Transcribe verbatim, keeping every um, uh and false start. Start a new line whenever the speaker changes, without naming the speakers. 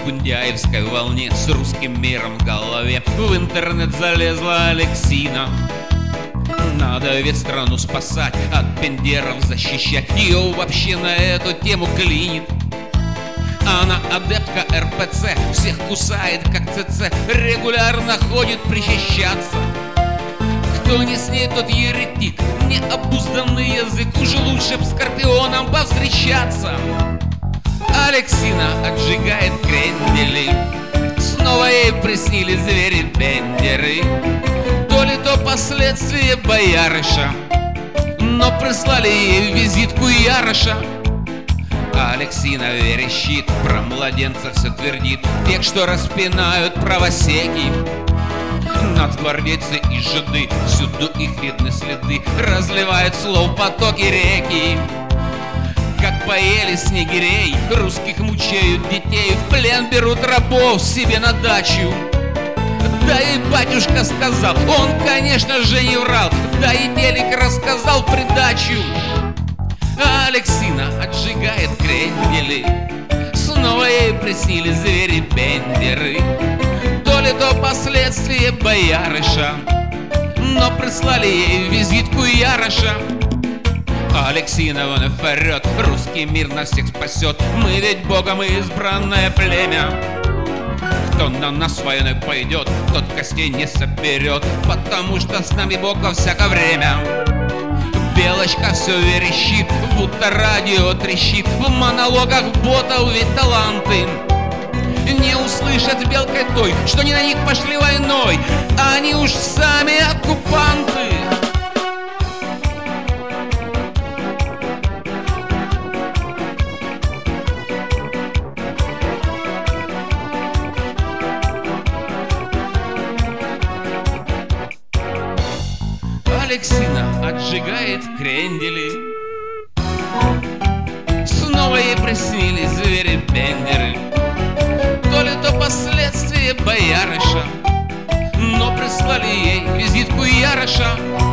гундяевской волне с русским миром в голове в интернет залезла Алексина. Надо ведь страну спасать, от пендеров защищать. Ее вообще на эту тему клинит. Она адептка эр пэ цэ, всех кусает как цэ цэ, регулярно ходит причащаться. Кто не с ней, тот еретик, необузданный язык, уже лучше б скорпионом повстречаться. Алексина отжигает крендели, снова ей приснили звери-бендеры. То ли то последствия боярыша, но прислали ей визитку Яроша. Алексина верещит, про младенца все твердит, тех, что распинают правосеки. Нацгвардейцы и жиды, всюду их видны следы, разливают слов потоки реки. Как поели снегирей, русских мучают детей, в плен берут рабов себе на дачу. Да и батюшка сказал, он, конечно же, не врал, да и телек рассказал в придачу. Алексина отжигает крендели, снова ей приснили звери-бендеры. То ли то последствия боярыша, но прислали ей визитку Яроша. Алексина вон и вперед, русский мир нас всех спасет, мы ведь Богом избранное племя. Кто на нас войной пойдет, тот костей не соберет, потому что с нами Бог во всякое время. Белочка все верещит, будто радио трещит, в монологах ботов ведь таланты. Не услышат белкой той, что не на них пошли войной, они уж сами оккупанты. Алексина отжигает крендели, снова ей приснились звери-бендеры. То ли то последствия боярыша, но прислали ей визитку Яроша.